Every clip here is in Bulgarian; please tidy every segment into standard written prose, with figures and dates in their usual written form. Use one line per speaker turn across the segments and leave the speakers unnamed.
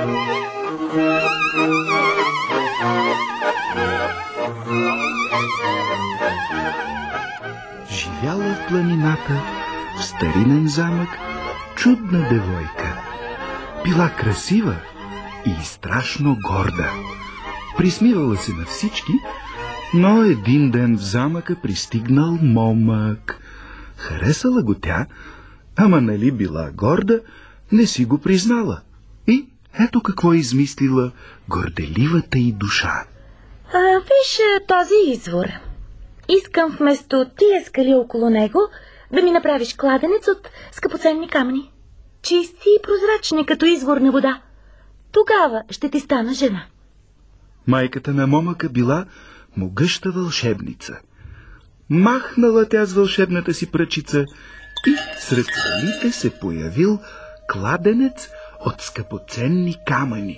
Живяла в планината, в старинен замък, чудна девойка. Била красива и страшно горда. Присмивала се на всички, но един ден в замъка пристигнал момък. Харесала го тя, ама нали била горда, не си го признала. И ето какво измислила горделивата й душа.
Виж този извор. Искам вместо тия скали около него да ми направиш кладенец от скъпоценни камъни. Чисти и прозрачни, като изворна вода. Тогава ще ти стана жена.
Майката на момъка била могъща вълшебница. Махнала тя с вълшебната си пръчица и сред скалите се появил кладенец от скъпоценни камъни.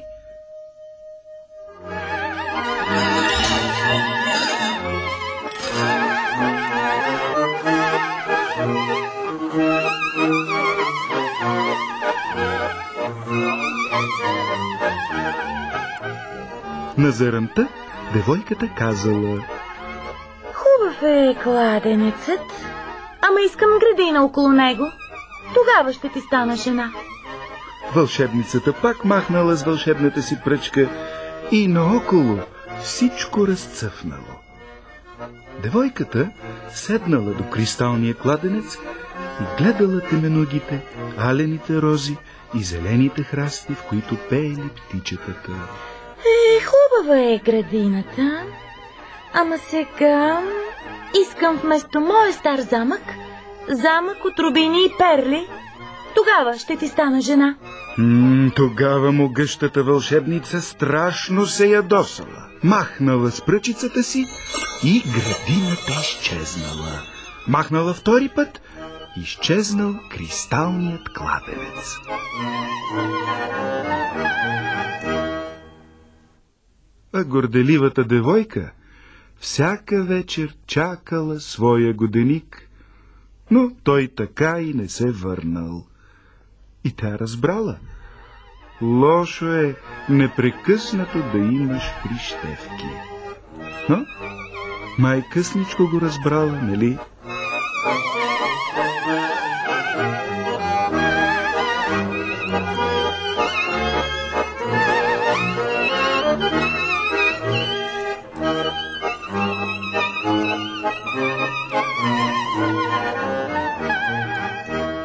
На заранта девойката казала:
Хубав е кладенецът, ама искам градина около него. Тогава ще ти стана жена.
Вълшебницата пак махнала с вълшебната си пръчка и наоколо всичко разцъфнало. Девойката седнала до кристалния кладенец и гледала теменогите, алените рози и зелените храсти, в които пеели птичетата.
Хубава е градината, ама сега искам вместо моя стар замък, замък от рубини и перли. Тогава ще ти стана жена.
Тогава могъщата вълшебница страшно се ядосала. Махнала с пръчицата си и градината изчезнала. Махнала втори път, изчезнал кристалният кладенец. А горделивата девойка всяка вечер чакала своя годеник, но той така и не се върнал. И тя разбрала. Лошо е непрекъснато да имаш прищевки. Но май късничко го разбрала, нали?